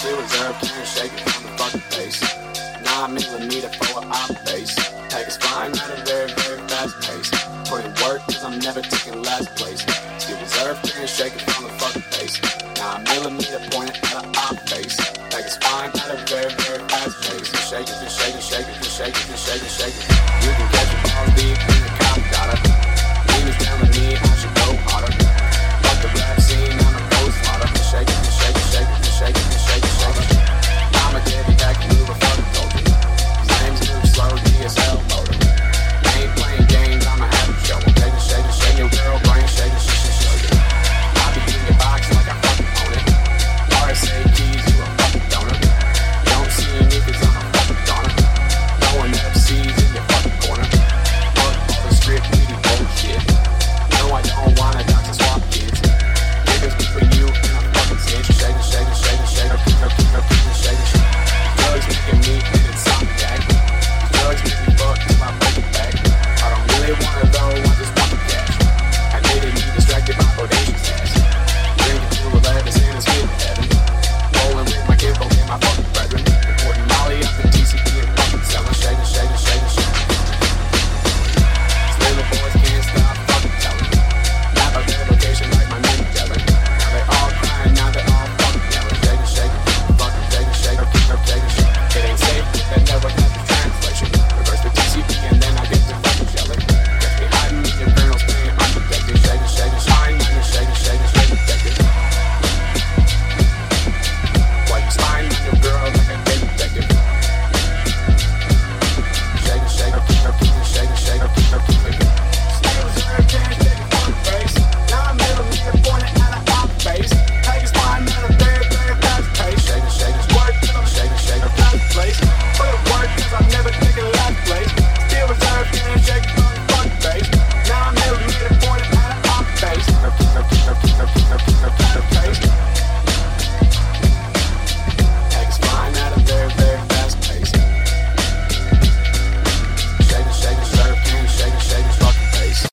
still reserved, can't shake it from the fucking face. 9mm for an op base. Packers flying at a very, very fast pace. Put in work, cause I'm never taking last place. Still reserved, can't shake it from the fucking face. 9mm pointed at an op base. Packers flying at a very, very fast pace. Shake it, shake it, shake it, shake it, shake it, shake it. You can catch a ball deep in the cop got it. Demons telling me I should go harder. Fuck the rap scene, I'm a ghost harder. Shake it, shake it, shake it, shake it, shake it, shake it. I'm a heavy back mover for the culture. These names move slow, DSL motor. I ain't playing games, I'ma have them show 'em. Shake it, shake it, shake your girl brain, shake it, shake it, shake it. I be in your box like I fucking own it. RSA keys, you a fucking donor. Don't see me cause I'm a fucking donor. Throwing FCs in your fucking corner. Fuck all the script, meaty bullshit. No, I don't wanna dox and swap kids. Niggas be for you and I'm fucking cinch. Shake it, shake it, shake it, shake it, shake it, shake it, shake it, shake it.